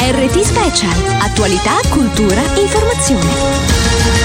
RT Special. Attualità, cultura, informazione.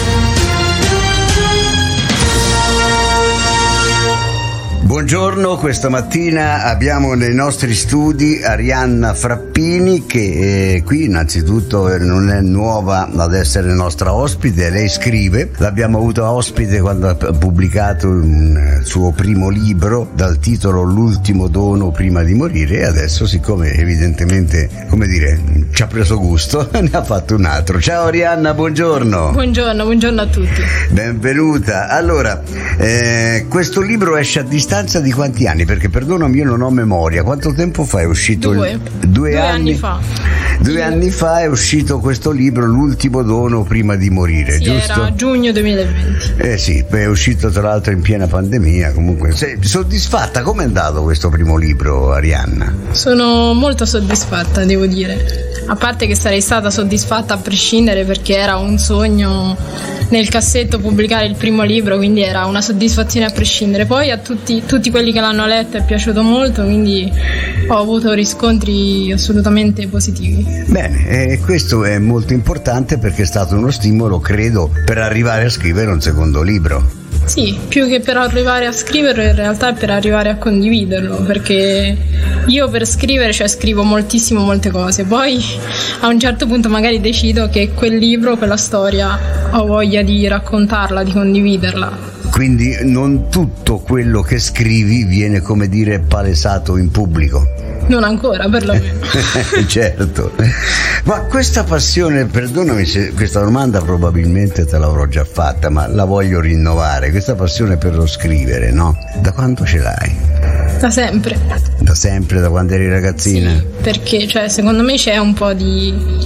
Buongiorno, questa mattina abbiamo nei nostri studi Arianna Frappini che qui innanzitutto non è nuova ad essere nostra ospite, lei scrive, l'abbiamo avuta ospite quando ha pubblicato il suo primo libro dal titolo L'ultimo dono prima di morire e adesso, siccome evidentemente, come dire, ci ha preso gusto, ne ha fatto un altro. Ciao Arianna, buongiorno. Buongiorno a tutti. Benvenuta. Allora, questo libro esce a distanza di quanti anni? Perché perdonami, io non ho memoria. Quanto tempo fa è uscito? Due anni fa. 2 anni fa è uscito questo libro, L'ultimo dono prima di morire, sì, giusto? Era giugno 2020. Sì, è uscito tra l'altro in piena pandemia. Comunque, sei soddisfatta? Com'è andato questo primo libro, Arianna? Sono molto soddisfatta, devo dire. A parte che sarei stata soddisfatta a prescindere, perché era un sogno nel cassetto pubblicare il primo libro, quindi era una soddisfazione a prescindere. Poi a tutti quelli che l'hanno letto è piaciuto molto, quindi ho avuto riscontri assolutamente positivi. Bene, questo è molto importante perché è stato uno stimolo, credo, per arrivare a scrivere un secondo libro. Sì, più che per arrivare a scriverlo, in realtà è per arrivare a condividerlo, perché io per scrivere, scrivo molte cose, poi a un certo punto magari decido che quel libro, quella storia, ho voglia di raccontarla, di condividerla. Quindi non tutto quello che scrivi viene, come dire, palesato in pubblico. Non ancora, perlomeno. Certo. Ma questa passione, perdonami se questa domanda probabilmente te l'avrò già fatta, ma la voglio rinnovare, questa passione per lo scrivere, no? Da quando ce l'hai? Da sempre. Da sempre, da quando eri ragazzina? Sì, perché secondo me c'è un po' di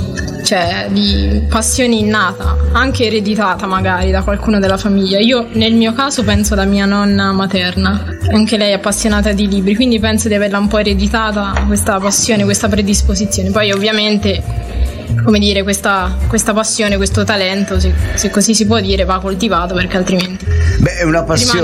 passione innata, anche ereditata magari da qualcuno della famiglia. Io nel mio caso penso da mia nonna materna, anche lei è appassionata di libri, quindi penso di averla un po' ereditata questa passione, questa predisposizione. Poi ovviamente, come dire, questa passione, questo talento, se così si può dire, va coltivato, perché altrimenti è una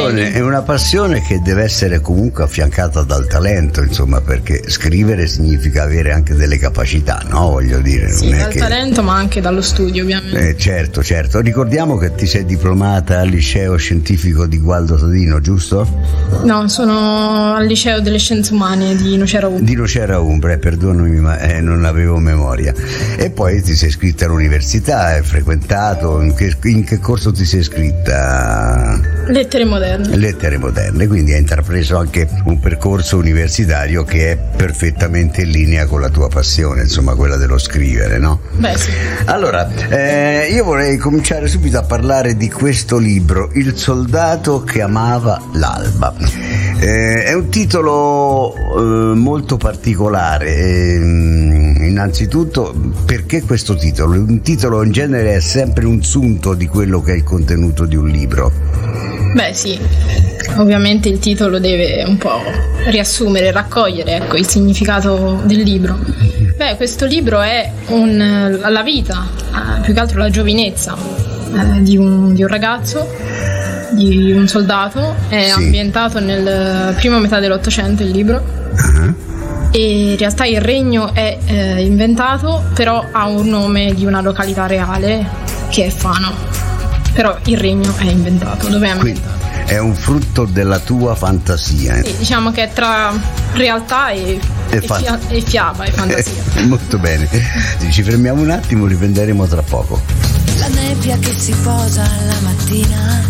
passione che deve essere comunque affiancata dal talento, insomma, perché scrivere significa avere anche delle capacità, no? Voglio dire, sì, dal talento, ma anche dallo studio, ovviamente. Certo. Ricordiamo che ti sei diplomata al liceo scientifico di Gualdo Sadino, giusto? No, sono al liceo delle scienze umane di Nocera Umbra. Di Nocera Umbra, perdonami, ma non avevo memoria. E poi ti sei iscritta all'università, hai frequentato, in che corso ti sei iscritta? Lettere moderne, quindi hai intrapreso anche un percorso universitario che è perfettamente in linea con la tua passione, insomma, quella dello scrivere, no? Beh, sì. Allora, io vorrei cominciare subito a parlare di questo libro, Il soldato che amava l'alba. È un titolo molto particolare. Innanzitutto, perché questo titolo? Un titolo in genere è sempre un sunto di quello che è il contenuto di un libro. Beh sì, ovviamente il titolo deve un po' riassumere, raccogliere il significato del libro. Beh, questo libro è la vita, più che altro la giovinezza di un ragazzo, di un soldato. È ambientato nel prima metà dell'Ottocento il libro. Uh-huh. E in realtà il regno è inventato, però ha un nome di una località reale che è Fano. Però il regno è inventato. Dove è ambientato? È un frutto della tua fantasia. Sì, diciamo che è tra realtà e fiaba e fantasia. Molto bene. Ci fermiamo un attimo, riprenderemo tra poco. La nebbia che si posa alla mattina,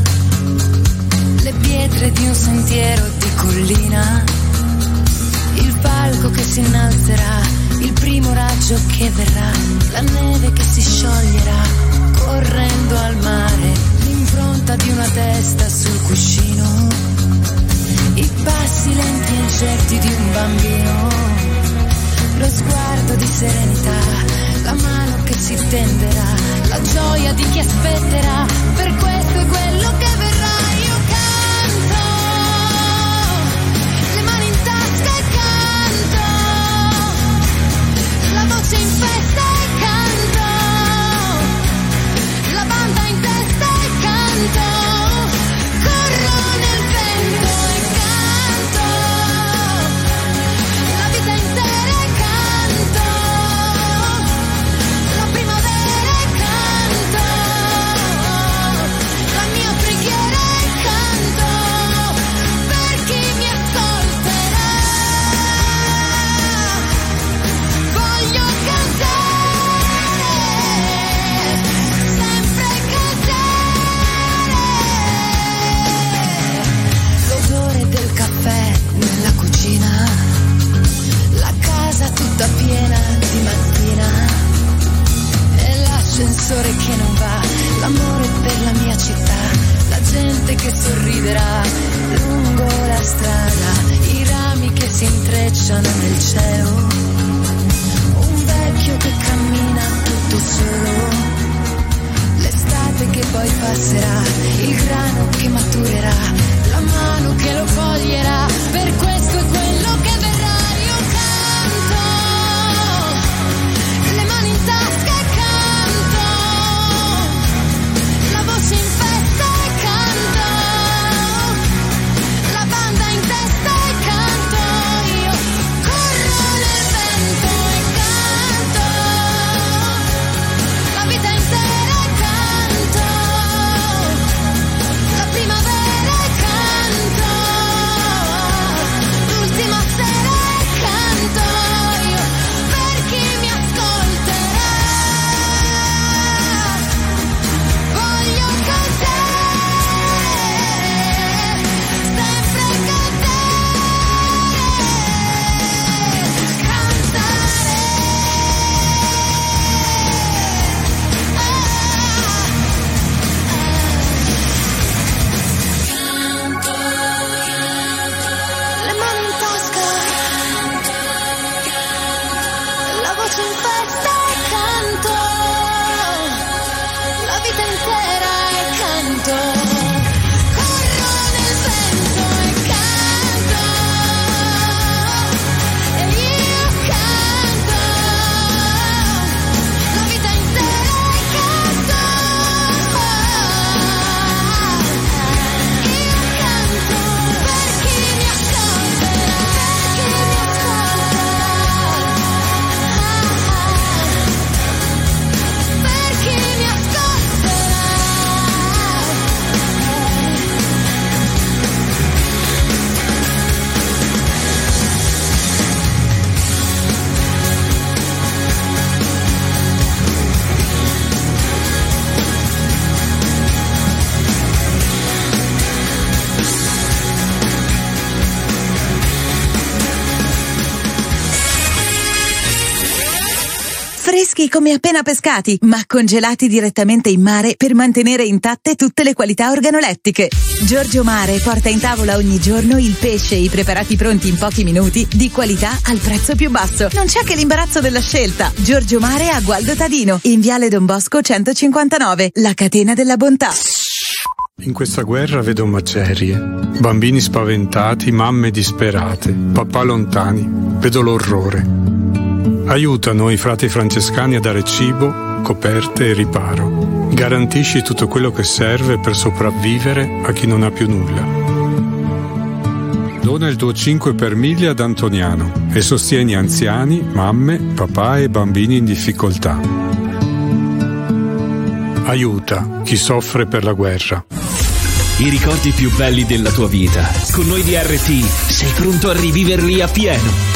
le pietre di un sentiero di collina, il falco che si innalzerà, il primo raggio che verrà, la neve che si scioglierà correndo al mare, l'impronta di una testa sul cuscino, i passi lenti e incerti di un bambino, lo sguardo di serenità, la mano che si tenderà, la gioia di chi aspetterà, per questo è quello che verrà. Io canto, le mani in tasca e canto, la voce in festa e canto, la banda in testa e canto, corro nel vento e canto, la vita intera e canto. faccio in festa e canto, la vita intera è canto. Corro nel vento e canto, e io canto, la vita intera è canto. Io canto per chi mi ascolterà, per chi mi ascolterà. Freschi come appena pescati, ma congelati direttamente in mare per mantenere intatte tutte le qualità organolettiche. Giorgio Mare porta in tavola ogni giorno il pesce e i preparati pronti in pochi minuti, di qualità al prezzo più basso. Non c'è che l'imbarazzo della scelta. Giorgio Mare a Gualdo Tadino, in Viale Don Bosco 159, la catena della bontà. In questa guerra vedo macerie, bambini spaventati, mamme disperate, papà lontani, vedo l'orrore. Aiutano i frati francescani a dare cibo, coperte e riparo. Garantisci tutto quello che serve per sopravvivere a chi non ha più nulla. Dona il tuo 5 per 1000 ad Antoniano e sostieni anziani, mamme, papà e bambini in difficoltà. Aiuta chi soffre per la guerra. I ricordi più belli della tua vita. Con noi di RT sei pronto a riviverli a pieno.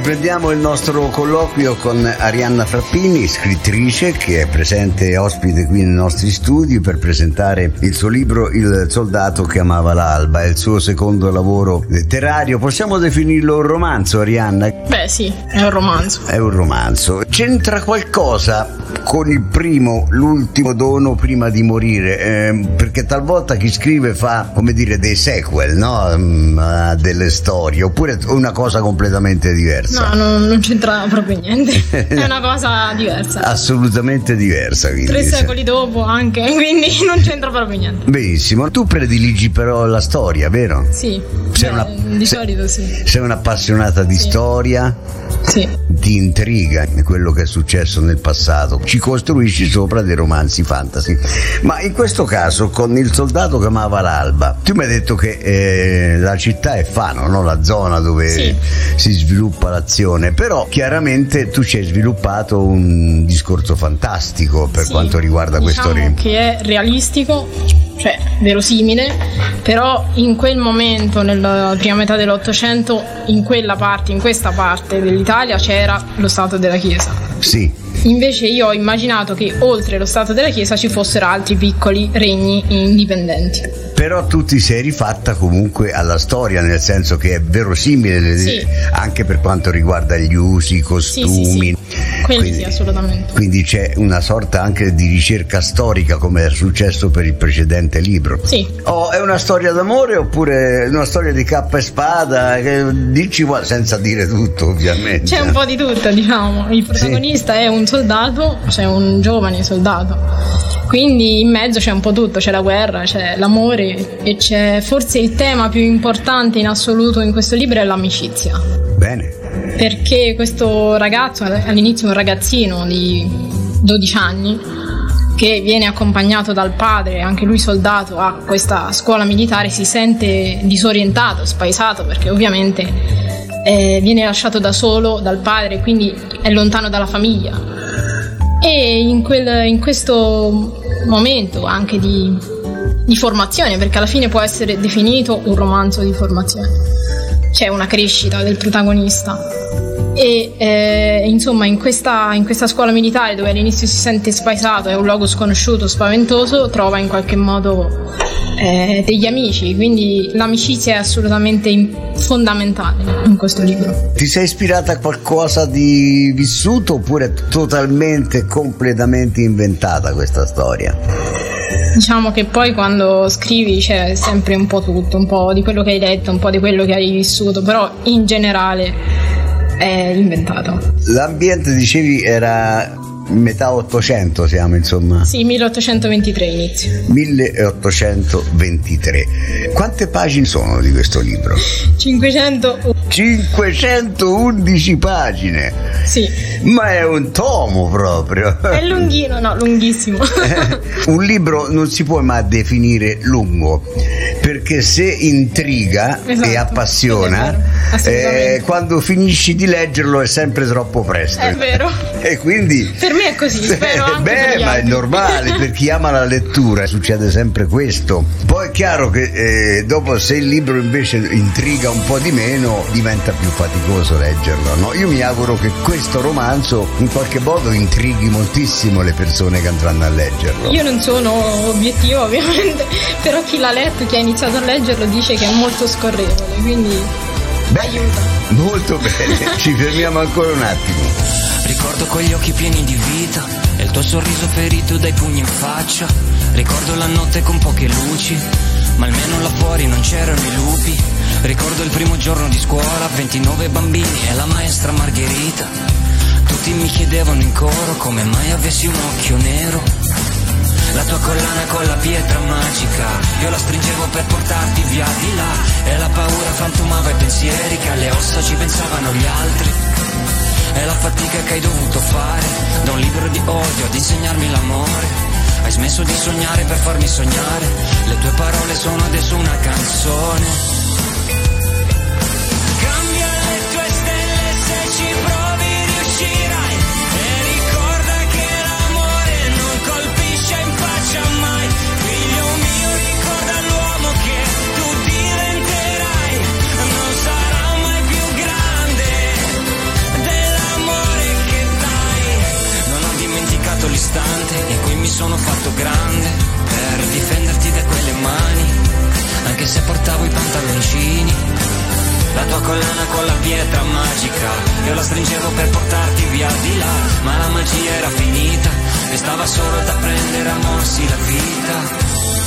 Riprendiamo il nostro colloquio con Arianna Frappini, scrittrice che è presente ospite qui nei nostri studi per presentare il suo libro Il soldato che amava l'alba. È il suo secondo lavoro letterario. Possiamo definirlo un romanzo, Arianna? Beh sì, è un romanzo. È un romanzo. C'entra qualcosa con il primo, l'ultimo dono prima di morire? Perché talvolta chi scrive fa, come dire, dei sequel, no? Delle storie, oppure una cosa completamente diversa? No, non c'entra proprio niente. È una cosa diversa. Assolutamente diversa. 3 secoli dopo anche, quindi non c'entra proprio niente. Benissimo. Tu prediligi però la storia, vero? Sì. Di solito sì. Sei un'appassionata di storia? Sì. Ti intriga quello che è successo nel passato, ci costruisci sopra dei romanzi fantasy. Ma in questo caso, con Il soldato che amava l'alba, tu mi hai detto che la città è Fano, no? La zona dove si sviluppa l'azione, però chiaramente tu ci hai sviluppato un discorso fantastico per quanto riguarda questo che è realistico, cioè verosimile, però in quel momento, nella prima metà dell'Ottocento, in questa parte dell'Italia c'era lo Stato della Chiesa. Sì. Invece io ho immaginato che oltre lo Stato della Chiesa ci fossero altri piccoli regni indipendenti. Però tu ti sei rifatta comunque alla storia, nel senso che è verosimile anche per quanto riguarda gli usi, i costumi. Quindi, assolutamente. Quindi c'è una sorta anche di ricerca storica, come è successo per il precedente libro. Sì. È una storia d'amore oppure una storia di cappa e spada? Dici senza dire tutto, ovviamente. C'è un po' di tutto, diciamo. Il protagonista è un soldato, cioè un giovane soldato. Quindi in mezzo c'è un po' tutto, c'è la guerra, c'è l'amore e c'è forse il tema più importante in assoluto in questo libro è l'amicizia. Bene. Perché questo ragazzo, all'inizio un ragazzino di 12 anni, che viene accompagnato dal padre, anche lui soldato, a questa scuola militare, si sente disorientato, spaesato, perché ovviamente viene lasciato da solo dal padre, quindi è lontano dalla famiglia. E in questo momento anche di formazione, perché alla fine può essere definito un romanzo di formazione, c'è una crescita del protagonista e insomma in questa scuola militare, dove all'inizio si sente spaesato, è un luogo sconosciuto, spaventoso, trova in qualche modo degli amici, quindi l'amicizia è assolutamente fondamentale in questo libro. Ti sei ispirata a qualcosa di vissuto oppure è totalmente, completamente inventata questa storia? Diciamo che poi quando scrivi c'è sempre un po' tutto, un po' di quello che hai letto, un po' di quello che hai vissuto, però in generale è inventato. L'ambiente, dicevi, era metà 800, siamo insomma? Sì, 1823 inizio. 1823. Quante pagine sono di questo libro? 511 pagine. Sì. Ma è un tomo proprio. È lunghino, no, lunghissimo. Un libro non si può mai definire lungo, perché se intriga e appassiona, quando finisci di leggerlo è sempre troppo presto. È vero. E quindi per me è così, spero anche per gli ma altri. è normale, per chi ama la lettura succede sempre questo. Poi è chiaro che dopo, se il libro invece intriga un po' di meno, diventa più faticoso leggerlo, no? Io mi auguro che questo romanzo in qualche modo intrighi moltissimo le persone che andranno a leggerlo. Io non sono obiettivo ovviamente, però chi l'ha letto, chi ha iniziato a leggerlo, dice che è molto scorrevole, quindi aiuta. Molto bene, ci fermiamo ancora un attimo. Ricordo quegli occhi pieni di vita e il tuo sorriso ferito dai pugni in faccia. Ricordo la notte con poche luci, ma almeno là fuori non c'erano i lupi. Ricordo il primo giorno di scuola, 29 bambini e la maestra Margherita. Tutti mi chiedevano in coro come mai avessi un occhio nero. La tua collana con la pietra magica, io la stringevo per portarti via di là. E la paura frantumava i pensieri, che alle ossa ci pensavano gli altri. E la fatica che hai dovuto fare, da un libro di odio ad insegnarmi l'amore. Hai smesso di sognare per farmi sognare, le tue parole sono adesso una canzone. Cambia le tue stelle se ci provi riuscirai. E ricorda che l'amore non colpisce in faccia mai. Figlio mio, ricorda l'uomo che tu diventerai. Non sarà mai più grande, grande per difenderti da quelle mani, anche se portavo i pantaloncini. La tua collana con la pietra magica, io la stringevo per portarti via di là, ma la magia era finita e stava solo da prendere a morsi la vita.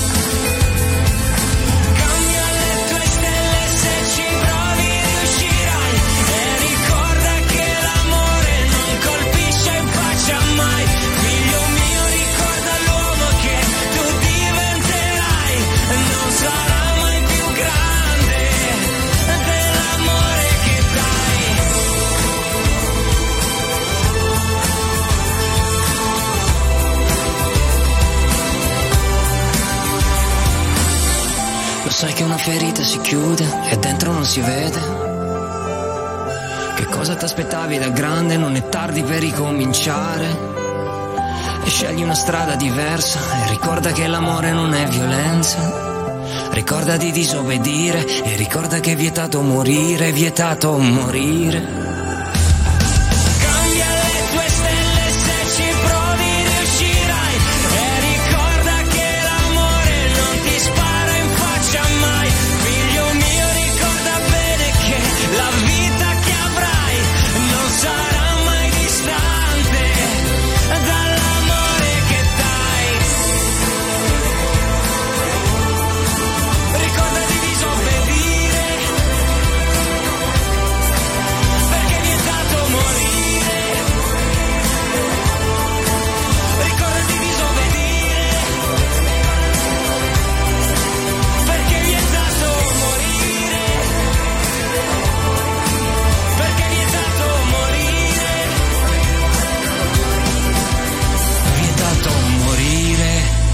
Cambia le tue stelle se ci provi riuscirai, e ricorda che l'amore non colpisce in faccia mai. Figlio mio, ricorda l'uomo che tu diventerai, non sarà mai più grande dell'amore che dai. Lo sai che una ferita si chiude e dentro non si vede. Che cosa ti aspettavi da grande? Non è tardi per ricominciare. E scegli una strada diversa e ricorda che l'amore non è violenza. Ricorda di disobbedire e ricorda che è vietato morire, è vietato morire. Cambia le tue stelle se ci provi riuscirai, e ricorda che l'amore non ti spara in faccia mai. Figlio mio, ricorda bene che la vita che avrai non sarà mai distante dall'amore che dai. Ricorda di disobbedire, perché è vietato morire. Ricorda di disobbedire, perché è vietato morire. Perché è vietato morire. Vietato morire.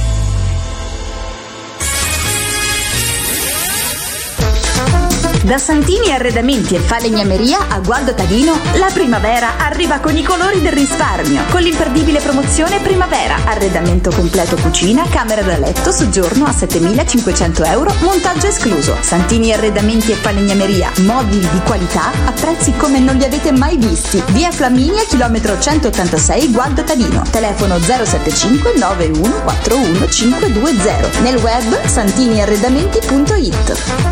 Da Santini Arredamenti e Falegnameria a Gualdo Tadino, la primavera arriva con i colori del risparmio. Con l'imperdibile promozione Primavera, arredamento completo cucina, camera da letto, soggiorno a 7.500 euro, montaggio escluso. Santini Arredamenti e Falegnameria, mobili di qualità a prezzi come non li avete mai visti. Via Flaminia, chilometro 186, Gualdo Tadino. Telefono 075 91 41 520. Nel web santiniarredamenti.it.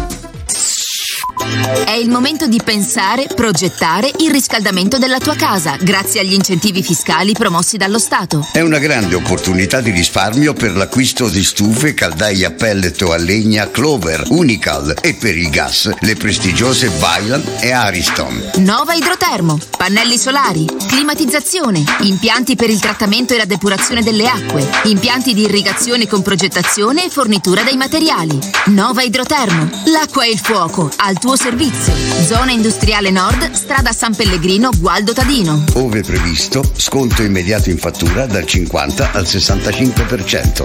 È il momento di pensare, progettare il riscaldamento della tua casa grazie agli incentivi fiscali promossi dallo Stato. È una grande opportunità di risparmio per l'acquisto di stufe, caldaie a pellet o a legna Clover, Unical, e per il gas le prestigiose Vaillant e Ariston. Nova Idrotermo, pannelli solari, climatizzazione, impianti per il trattamento e la depurazione delle acque, impianti di irrigazione con progettazione e fornitura dei materiali. Nova Idrotermo, l'acqua e il fuoco al tuo servizio. Zona industriale nord, strada San Pellegrino, Gualdo Tadino. Ove previsto, sconto immediato in fattura dal 50 al 65%.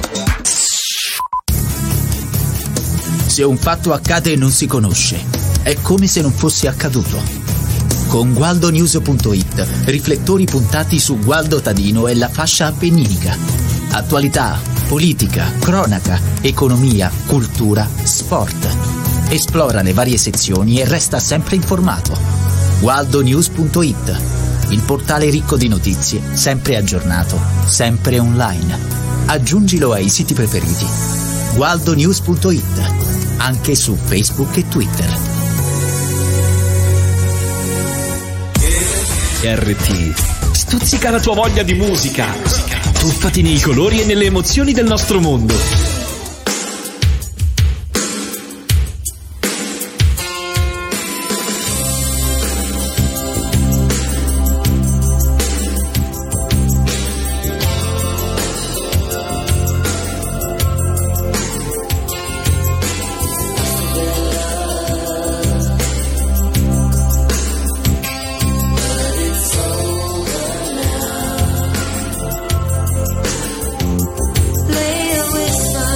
Se un fatto accade e non si conosce, è come se non fosse accaduto. Con GualdoNews.it, riflettori puntati su Gualdo Tadino e la fascia appenninica. Attualità, politica, cronaca, economia, cultura, sport. Esplora le varie sezioni e resta sempre informato. GualdoNews.it, il portale ricco di notizie, sempre aggiornato, sempre online. Aggiungilo ai siti preferiti. GualdoNews.it, anche su Facebook e Twitter. RT. Stuzzica la tua voglia di musica. Tuffati nei colori e nelle emozioni del nostro mondo. Lay a whisper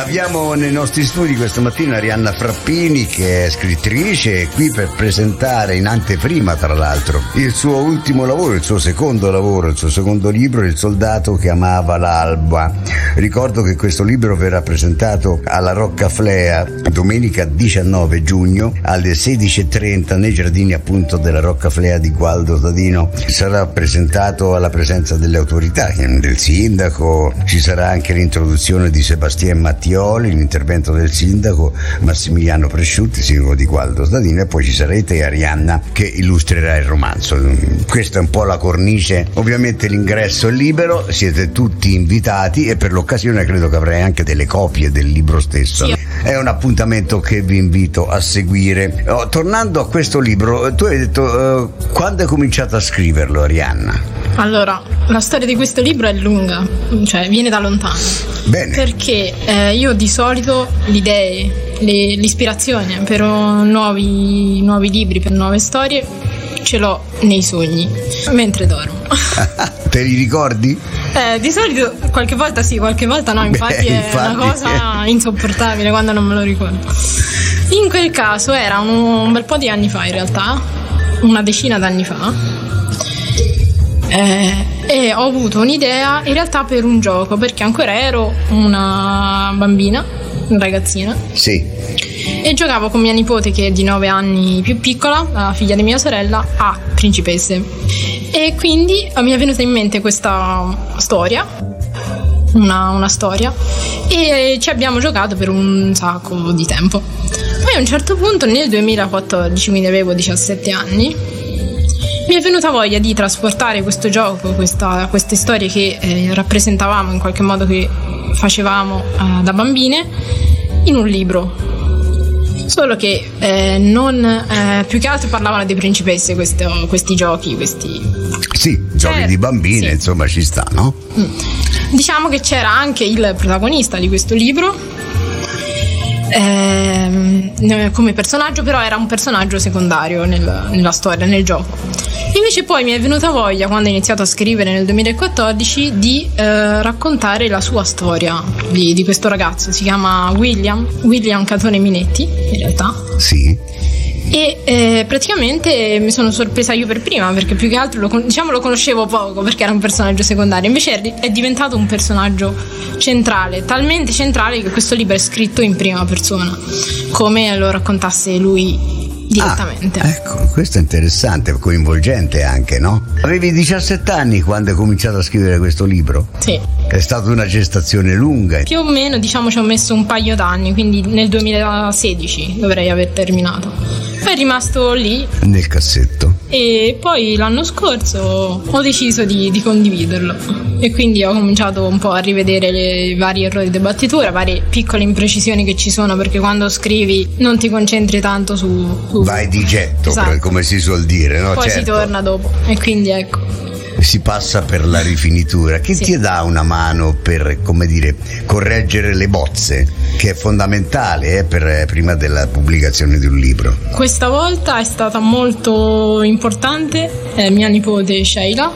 Abbiamo nei nostri studi questa mattina Arianna Frappini, che è scrittrice, è qui per presentare in anteprima, tra l'altro, il suo ultimo lavoro, il suo secondo lavoro, il suo secondo libro, Il soldato che amava l'alba. Ricordo che questo libro verrà presentato alla Roccaflea domenica 19 giugno alle 16:30 nei giardini appunto della Roccaflea di Gualdo Tadino. Sarà presentato alla presenza delle autorità, del sindaco, ci sarà anche l'introduzione di Sebastien Mattioli, l'intervento del sindaco Massimiliano Presciutti, sindaco di Gualdo Tadino, e poi ci sarà te, Arianna, che illustrerà il romanzo. Questa è un po' la cornice. Ovviamente l'ingresso è libero, siete tutti invitati e per l'occasione credo che avrai anche delle copie del libro stesso. Sì. È un appuntamento che vi invito a seguire. Tornando a questo libro, tu hai detto quando hai cominciato a scriverlo, Arianna? Allora, la storia di questo libro è lunga, cioè viene da lontano. Bene. Perché io di solito le idee, l'ispirazione per nuovi libri, per nuove storie, ce l'ho nei sogni, mentre dormo. Te li ricordi? Di solito qualche volta sì, qualche volta no, infatti è una cosa insopportabile quando non me lo ricordo. In quel caso era un bel po' di anni fa, in realtà, una decina d'anni fa. E ho avuto un'idea in realtà per un gioco, perché ancora ero una bambina, una ragazzina. Sì. E giocavo con mia nipote, che è di 9 anni più piccola, la figlia di mia sorella, a principesse. E quindi mi è venuta in mente questa storia, una storia, e ci abbiamo giocato per un sacco di tempo. Poi a un certo punto, nel 2014, quindi avevo 17 anni, mi è venuta voglia di trasportare questo gioco, queste storie che rappresentavamo in qualche modo, che facevamo da bambine, in un libro. Solo che più che altro parlavano di principesse questi giochi, Sì, giochi di bambine, sì. Insomma ci sta, no? Diciamo che c'era anche il protagonista di questo libro come personaggio, però era un personaggio secondario nella storia, nel gioco. Invece poi mi è venuta voglia, quando ho iniziato a scrivere nel 2014, di raccontare la sua storia di questo ragazzo. Si chiama William Catone Minetti, in realtà. Sì. E praticamente mi sono sorpresa io per prima, perché più che altro lo conoscevo poco, perché era un personaggio secondario. Invece è diventato un personaggio centrale, talmente centrale che questo libro è scritto in prima persona, come lo raccontasse lui direttamente. Ecco, questo è interessante, coinvolgente anche, no? Avevi 17 anni quando hai cominciato a scrivere questo libro? Sì. È stata una gestazione lunga. Più o meno, diciamo, ci ho messo un paio d'anni, quindi nel 2016 dovrei aver terminato. Poi è rimasto lì nel cassetto. E poi l'anno scorso ho deciso di condividerlo, e quindi ho cominciato un po' a rivedere i vari errori di battitura, varie piccole imprecisioni che ci sono, perché quando scrivi non ti concentri tanto su vai di getto, esatto, come si suol dire, no? Poi certo, si torna dopo, e quindi ecco, si passa per la rifinitura. Chi sì, ti dà una mano per, come dire, correggere le bozze, che è fondamentale prima della pubblicazione di un libro? Questa volta è stata molto importante mia nipote Sheila,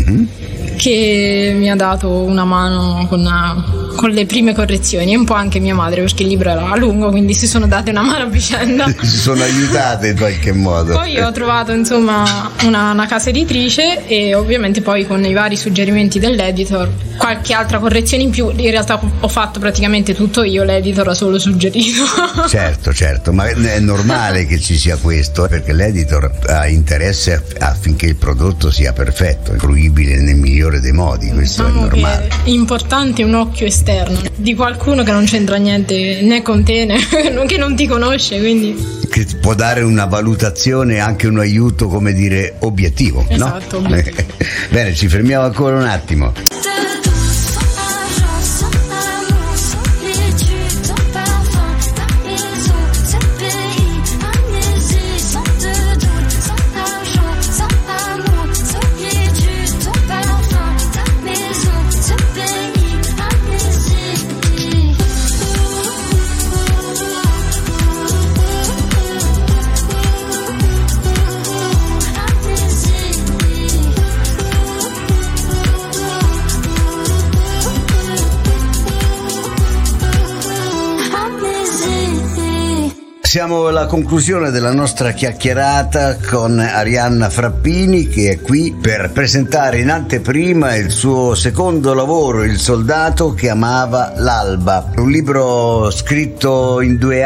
che mi ha dato una mano con le prime correzioni, e un po' anche mia madre, perché il libro era lungo, quindi si sono date una mano a vicenda. Si sono aiutate in qualche modo. Poi ho trovato insomma una casa editrice, e ovviamente poi con i vari suggerimenti dell'editor qualche altra correzione in più. In realtà ho fatto praticamente tutto io, l'editor ha solo suggerito. Certo, ma è normale che ci sia questo, perché l'editor ha interesse affinché il prodotto sia perfetto, fruibile nel migliore dei modi. Questo diciamo è normale. È importante un occhio esterno di qualcuno che non c'entra niente né con te né che non ti conosce, quindi che può dare una valutazione, anche un aiuto, come dire, obiettivo. Esatto, no? obiettivo. Bene, ci fermiamo ancora un attimo. Siamo alla conclusione della nostra chiacchierata con Arianna Frappini, che è qui per presentare in anteprima il suo secondo lavoro, Il soldato che amava l'alba, un libro scritto in 2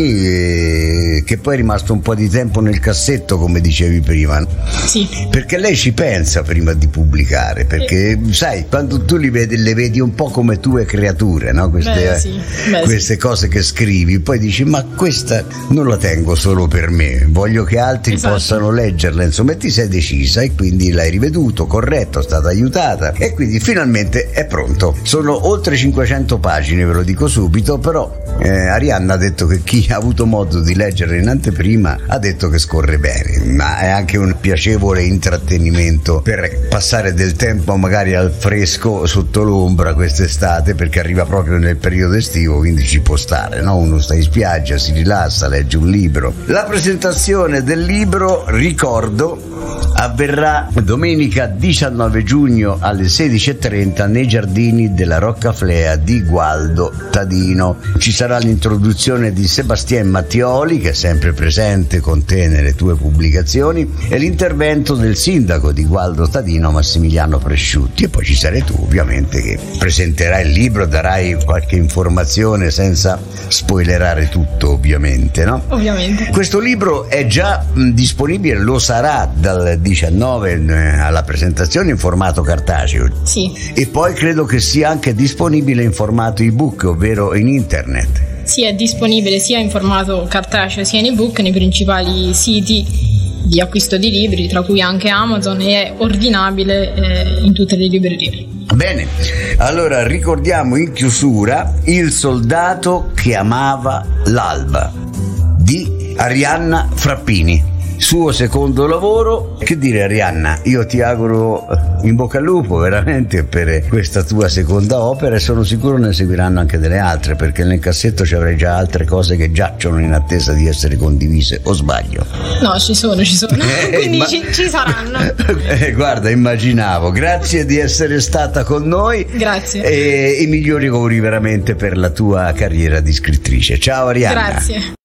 anni che poi è rimasto un po' di tempo nel cassetto, come dicevi prima. Sì. Perché lei ci pensa prima di pubblicare, perché sai, quando tu le vedi un po' come tue creature, no? Queste cose che scrivi, poi dici ma questa non la tengo solo per me, voglio che altri possano leggerla, insomma, e ti sei decisa e quindi l'hai riveduto, corretto, è stata aiutata e quindi finalmente è pronto. Sono oltre 500 pagine, ve lo dico subito, però Arianna ha detto che chi ha avuto modo di leggere in anteprima ha detto che scorre bene, ma è anche un piacevole intrattenimento per passare del tempo magari al fresco sotto l'ombra quest'estate, perché arriva proprio nel periodo estivo, quindi ci può stare, no? Uno sta in spiaggia, si rilassa, legge un libro. La presentazione del libro, ricordo, avverrà domenica 19 giugno alle 16:30 nei giardini della Roccaflea di Gualdo Tadino. Ci sarà l'introduzione di Sebastien Mattioli, che è sempre presente con te nelle tue pubblicazioni, e l'intervento del sindaco di Gualdo Tadino, Massimiliano Presciutti, e poi ci sarai tu ovviamente che presenterai il libro, darai qualche informazione senza spoilerare tutto, ovviamente, no? Ovviamente. Questo libro è già disponibile, lo sarà dal 19 alla presentazione in formato cartaceo. Sì. E poi credo che sia anche disponibile in formato ebook, ovvero in internet. Sì, è disponibile sia in formato cartaceo sia in ebook nei principali siti di acquisto di libri, tra cui anche Amazon, e è ordinabile in tutte le librerie. Bene, allora ricordiamo in chiusura Il soldato che amava l'alba di Arianna Frappini, suo secondo lavoro. Che dire, Arianna, io ti auguro in bocca al lupo veramente per questa tua seconda opera, e sono sicuro ne seguiranno anche delle altre, perché nel cassetto ci avrai già altre cose che giacciono in attesa di essere condivise, o sbaglio? No, ci sono quindi ci saranno. Guarda, immaginavo. Grazie di essere stata con noi. Grazie. E i migliori auguri veramente per la tua carriera di scrittrice. Ciao Arianna. Grazie.